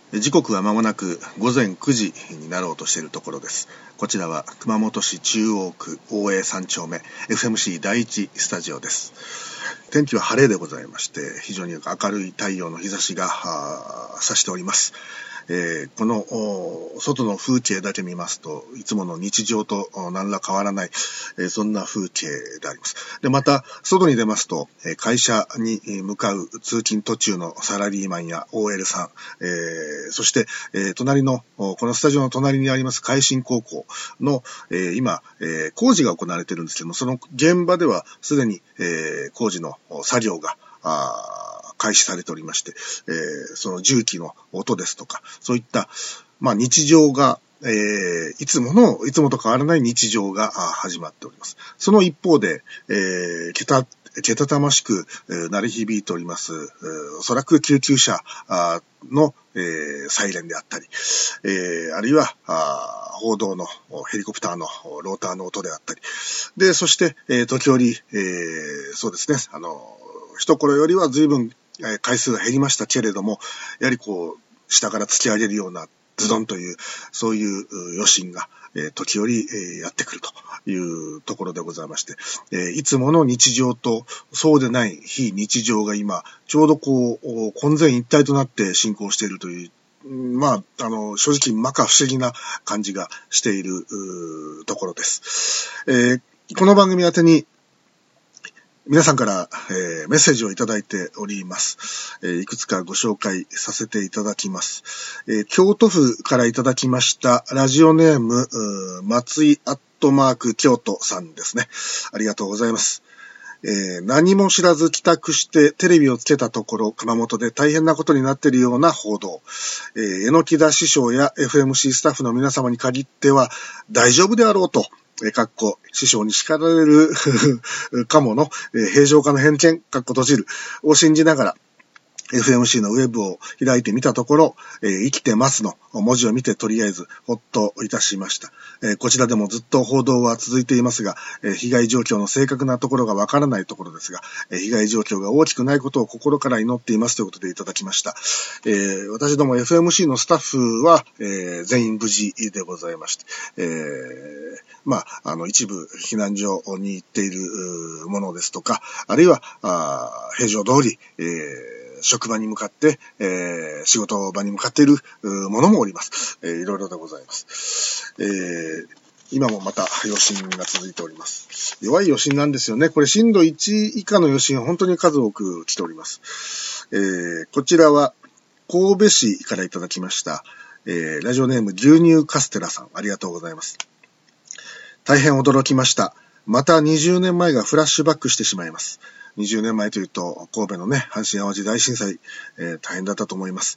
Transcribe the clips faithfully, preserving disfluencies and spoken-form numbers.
時刻は間もなく午前くじになろうとしているところです。こちらは熊本市中央区大江さん丁目 エフエムシー 第一スタジオです。天気は晴れでございまして、非常に明るい太陽の日差しが差しております。えー、この外の風景だけ見ますといつもの日常と何ら変わらない、えー、そんな風景であります。でまた外に出ますと会社に向かう通勤途中のサラリーマンや オーエル さん、えー、そして、えー、隣のこのスタジオの隣にあります海進高校の、えー、今、えー、工事が行われているんですけども、その現場ではすでに、えー、工事の作業があ開始されておりまして、えー、その重機の音ですとか、そういった、まあ、日常が、えー、いつもの、いつもと変わらない日常が始まっております。その一方で、えー、けた、けたたましく、えー、鳴り響いております、えー、おそらく救急車の、えー、サイレンであったり、えー、あるいは、あ報道のヘリコプターのローターの音であったり、で、そして、えー、時折、えー、そうですね、あの、一頃よりは随分回数が減りましたけれども、やはりこう、下から突き上げるようなズドンという、そういう余震が、えー、時折、えー、やってくるというところでございまして、えー、いつもの日常とそうでない非日常が今、ちょうどこう、混然一体となって進行しているという、まあ、あの、正直、摩訶不思議な感じがしているところです。えー、この番組宛てに、皆さんから、えー、メッセージをいただいております、えー。いくつかご紹介させていただきます。えー、京都府からいただきましたラジオネーム松井アットマーク京都さんですね。ありがとうございます。えー、何も知らず帰宅してテレビをつけたところ熊本で大変なことになっているような報道、えー、榎田師匠や エフエムシー スタッフの皆様に限っては大丈夫であろうとえかっこ師匠に叱られるかもの、え平常化の偏見かっこ閉じるを信じながらエフエムシー のウェブを開いてみたところ、えー、生きてますの文字を見てとりあえずほっといたしました。えー、こちらでもずっと報道は続いていますが、えー、被害状況の正確なところがわからないところですが、えー、被害状況が大きくないことを心から祈っていますということでいただきました。えー、私ども エフエムシー のスタッフは、えー、全員無事でございまして、えー、まあ、あの一部避難所に行っているものですとか、あるいはあ平常通り、えー職場に向かって、えー、仕事場に向かっているものもおります。えー、いろいろでございます。えー、今もまた余震が続いております。弱い余震なんですよね。これ震度いち以下の余震は本当に数多く来ております。えー、こちらは神戸市からいただきました。えー、ラジオネーム牛乳カステラさん、ありがとうございます。大変驚きました。またにじゅうねんまえがフラッシュバックしてしまいます。にじゅうねんまえというと神戸のね阪神淡路大震災、えー、大変だったと思います、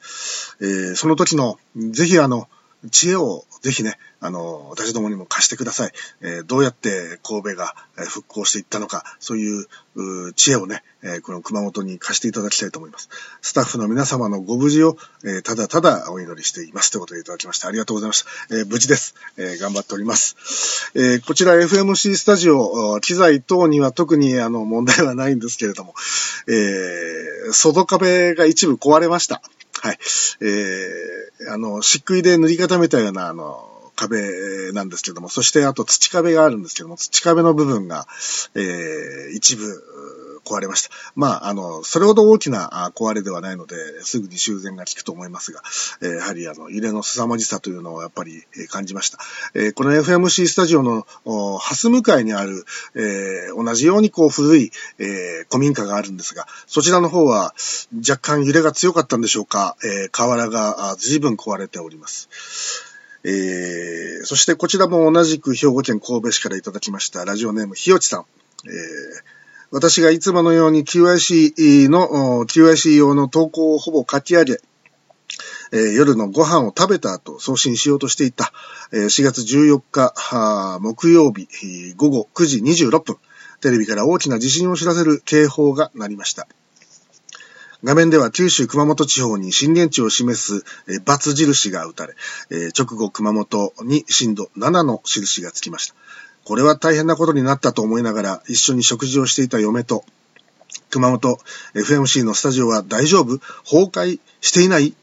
えー、その時のぜひあの知恵をぜひねあの私どもにも貸してください、えー、どうやって神戸が復興していったのかそういう知恵をね、えー、この熊本に貸していただきたいと思います。スタッフの皆様のご無事を、えー、ただただお祈りしていますということでいただきました。ありがとうございました。えー、無事です、えー、頑張っております。えー、こちら エフエムシー スタジオ機材等には特にあの問題はないんですけれども、えー、外壁が一部壊れました。はい。えー、あの、漆喰で塗り固めたような、あの、壁なんですけども、そしてあと土壁があるんですけども、土壁の部分が、えー、一部壊れました。まあ、あの、それほど大きな壊れではないので、すぐに修繕が効くと思いますが、えー、やはりあの、揺れの凄まじさというのをやっぱり感じました。えー、この エフエムシー スタジオの蓮向かいにある、えー、同じようにこう古い、えー、古民家があるんですが、そちらの方は若干揺れが強かったんでしょうか、えー、瓦が随分壊れております。えー、そしてこちらも同じく兵庫県神戸市からいただきましたラジオネームひよちさん、えー、私がいつものように キューアイシー の キューアイシー 用の投稿をほぼ書き上げ、えー、夜のご飯を食べた後送信しようとしていた、えー、しがつじゅうよっか木曜日午後くじにじゅうろっぷんテレビから大きな地震を知らせる警報が鳴りました。画面では九州熊本地方に震源地を示す、えー、×印が打たれ、えー、直後熊本に震度ななの印がつきました。これは大変なことになったと思いながら一緒に食事をしていた嫁と熊本 エフエムシー のスタジオは大丈夫？崩壊していない？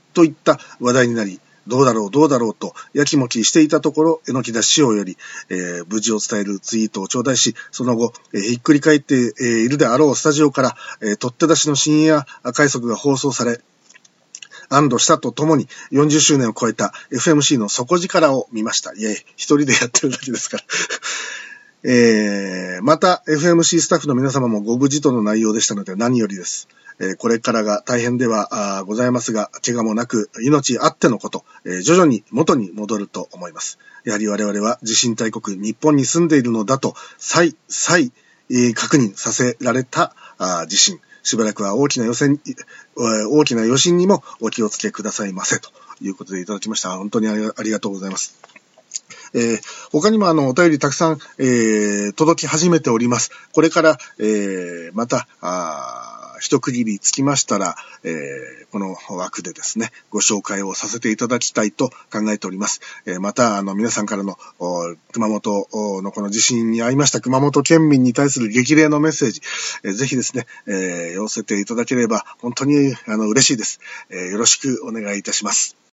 といった話題になり、どうだろうどうだろうとやきもきしていたところ、えのきだ師匠より、えー、無事を伝えるツイートを頂戴し、その後、えー、ひっくり返って、えー、いるであろうスタジオから、えー、取って出しの深夜快速が放送され、安堵したとともによんじゅっしゅうねんを超えた エフエムシー の底力を見ました。いえ、一人でやってるだけですから。えー、また エフエムシー スタッフの皆様もご無事との内容でしたので何よりです。えー、これからが大変ではございますが、怪我もなく命あってのこと、えー、徐々に元に戻ると思います。やはり我々は地震大国日本に住んでいるのだと再再、えー、確認させられた地震。しばらくは大きな予選、大きな余震にもお気をつけくださいませということでいただきました。本当にありがとうございます。えー、他にもあのお便りたくさん、えー、届き始めております。これから、えー、またあ一区切りつきましたら、えー、この枠でですねご紹介をさせていただきたいと考えております。えー、またあの皆さんからの熊本のこの地震に遭いました熊本県民に対する激励のメッセージ、えー、ぜひですね、えー、寄せていただければ本当にあの嬉しいです。えー、よろしくお願いいたします。